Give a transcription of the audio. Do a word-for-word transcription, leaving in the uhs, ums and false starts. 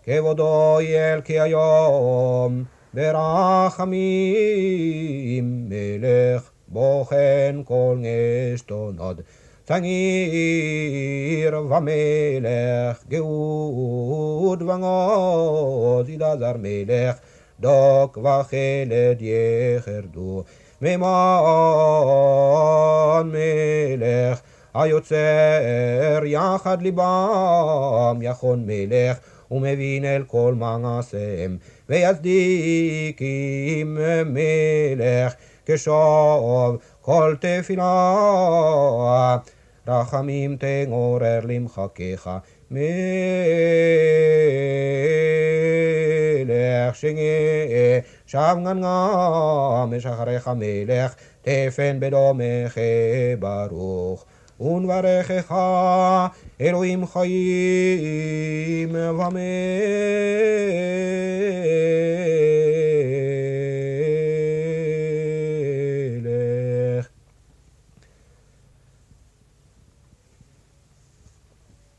כבודו יל כי היום ברחמים מלך בוחן כל נשתונות צעיר ומלך גאות ונגוד ידזר מלך דוק וחלד יחרדו מימון מלך היוצר יחד ליבם יכון מלך ומבין אל כל מעשיהם ויצדיקים מלך כשוב כל תפילה רחמים תגורר למחקך מלך שגאה שב גנגם משחריך מלך תפן בדומך ברוך ונברכך אלוהים חיים ומלך